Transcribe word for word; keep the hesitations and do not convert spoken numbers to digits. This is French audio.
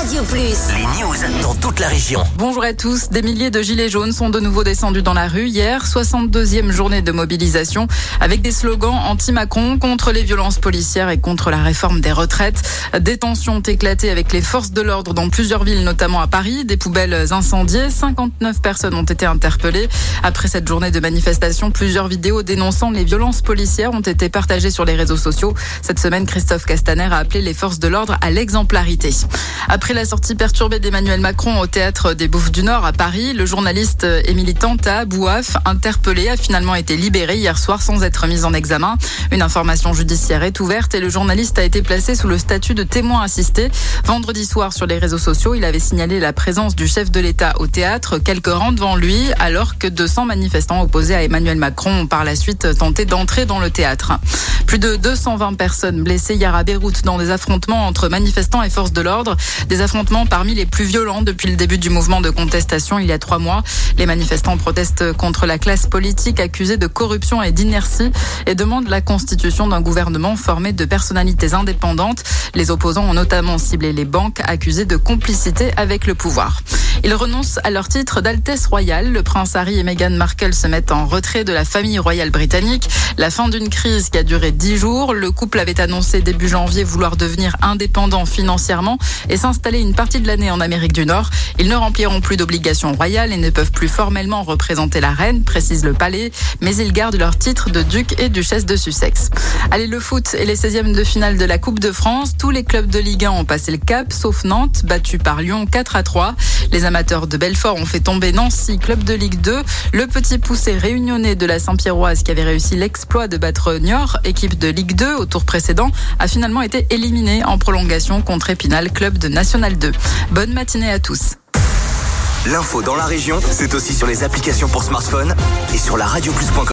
Radio Plus. Les news dans toute la région. Bonjour à tous. Des milliers de gilets jaunes sont de nouveau descendus dans la rue hier. soixante-deuxième journée de mobilisation avec des slogans anti-Macron, contre les violences policières et contre la réforme des retraites. Des tensions ont éclaté avec les forces de l'ordre dans plusieurs villes, notamment à Paris. Des poubelles incendiées. cinquante-neuf personnes ont été interpellées. Après cette journée de manifestation, plusieurs vidéos dénonçant les violences policières ont été partagées sur les réseaux sociaux. Cette semaine, Christophe Castaner a appelé les forces de l'ordre à l'exemplarité. Après la sortie perturbée d'Emmanuel Macron au théâtre des Bouffes du Nord à Paris, le journaliste et militant Taha Bouaf, interpellé, a finalement été libéré hier soir sans être mis en examen. Une information judiciaire est ouverte et le journaliste a été placé sous le statut de témoin assisté. Vendredi soir, sur les réseaux sociaux, il avait signalé la présence du chef de l'État au théâtre, quelques rangs devant lui, alors que deux cents manifestants opposés à Emmanuel Macron ont par la suite tenté d'entrer dans le théâtre. Plus de deux cent vingt personnes blessées hier à Beyrouth dans des affrontements entre manifestants et forces de l'ordre. Des affrontements parmi les plus violents depuis le début du mouvement de contestation il y a trois mois. Les manifestants protestent contre la classe politique accusée de corruption et d'inertie et demandent la constitution d'un gouvernement formé de personnalités indépendantes. Les opposants ont notamment ciblé les banques accusées de complicité avec le pouvoir. Ils renoncent à leur titre d'Altesse royale. Le prince Harry et Meghan Markle se mettent en retrait de la famille royale britannique. La fin d'une crise qui a duré dix jours. Le couple avait annoncé début janvier vouloir devenir indépendant financièrement et s'installer une partie de l'année en Amérique du Nord. Ils ne rempliront plus d'obligations royales et ne peuvent plus formellement représenter la reine, précise le palais, mais ils gardent leur titre de duc et duchesse de Sussex. Allez, le foot et les seizièmes de finale de la Coupe de France. Tous les clubs de Ligue un ont passé le cap, sauf Nantes, battu par Lyon quatre à trois. Les amateurs de Belfort ont fait tomber Nancy, club de Ligue deux. Le petit poussé réunionnais de la Saint-Pierroise, qui avait réussi l'exploit de battre Niort, équipe de Ligue deux au tour précédent, a finalement été éliminé en prolongation contre Épinal, club de National deux. Bonne matinée à tous. L'info dans la région, c'est aussi sur les applications pour smartphone et sur la radio plus point com.